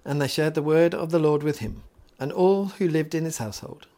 And they shared the word of the Lord with him, and all who lived in his household.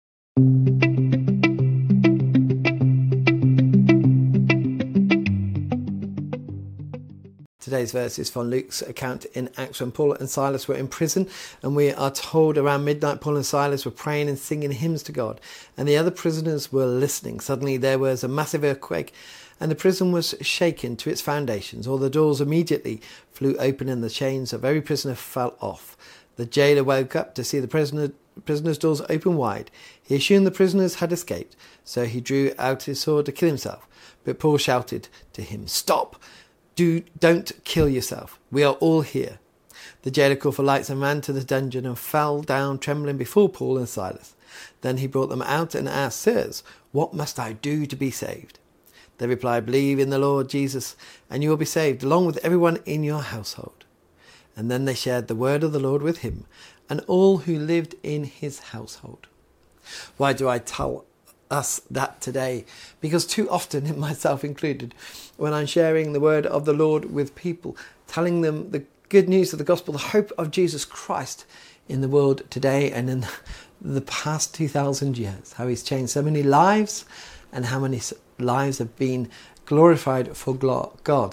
Today's verse is from Luke's account in Acts when Paul and Silas were in prison, and we are told around midnight Paul and Silas were praying and singing hymns to God, and the other prisoners were listening. Suddenly there was a massive earthquake, and the prison was shaken to its foundations. All the doors immediately flew open, and the chains of every prisoner fell off. The jailer woke up to see the prisoner's doors open wide. He assumed the prisoners had escaped, so he drew out his sword to kill himself. But Paul shouted to him, "Stop! Don't kill yourself. We are all here." The jailer called for lights and ran to the dungeon and fell down trembling before Paul and Silas. Then he brought them out and asked, "Sirs, what must I do to be saved?" They replied, "Believe in the Lord Jesus, and you will be saved, along with everyone in your household." And then they shared the word of the Lord with him, and all who lived in his household. Why do I tell us that today? Because too often, and myself included, when I'm sharing the word of the Lord with people, telling them the good news of the gospel, the hope of Jesus Christ in the world today and in the past 2,000 years, how he's changed so many lives and how many lives have been glorified for God,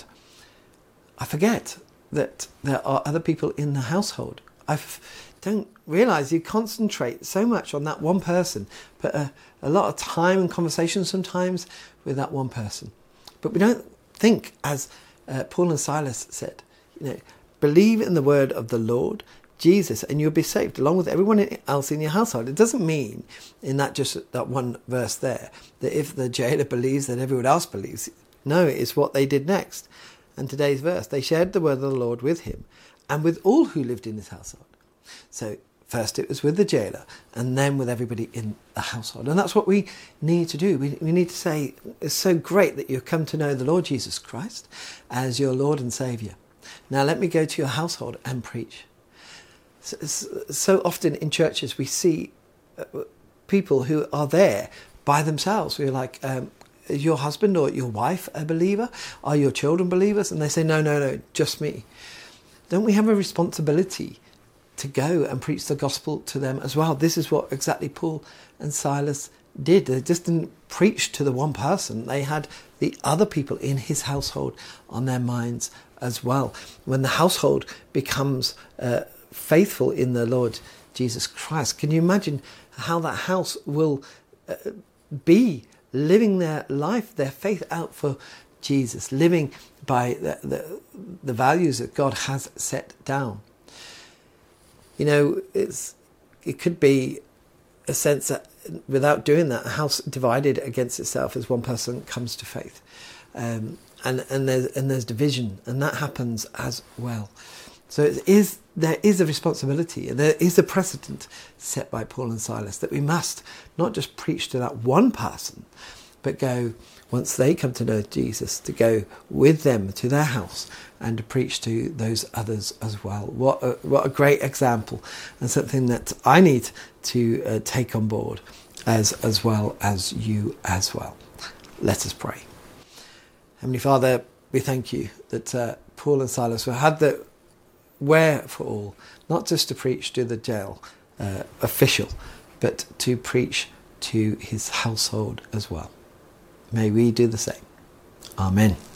I forget that there are other people in the household. I don't realise you concentrate so much on that one person, put a lot of time and conversation sometimes with that one person. But we don't think, as Paul and Silas said, believe in the word of the Lord Jesus and you'll be saved, along with everyone else in your household. It doesn't mean, in that one verse there, that if the jailer believes, that everyone else believes. No, it's what they did next. And today's verse, they shared the word of the Lord with him and with all who lived in his household. So first it was with the jailer and then with everybody in the household. And that's what we need to do. We need to say, it's so great that you've come to know the Lord Jesus Christ as your Lord and Saviour. Now let me go to your household and preach. So often in churches we see people who are there by themselves. We're like, is your husband or your wife a believer? Are your children believers? And they say, no, just me. Don't we have a responsibility to go and preach the gospel to them as well? This is what exactly Paul and Silas did. They just didn't preach to the one person. They had the other people in his household on their minds as well. When the household becomes faithful in the Lord Jesus Christ, can you imagine how that house will be living their life, their faith out for Jesus, living by the values that God has set down? It could be a sense that without doing that, a house divided against itself as one person comes to faith, and there's division, and that happens as well. So there is a responsibility, and there is a precedent set by Paul and Silas that we must not just preach to that one person, but go, once they come to know Jesus, to go with them to their house and to preach to those others as well. What a great example, and something that I need to take on board as well as you as well. Let us pray. Heavenly Father, we thank you that Paul and Silas had the wherewithal, not just to preach to the jail official, but to preach to his household as well. May we do the same. Amen.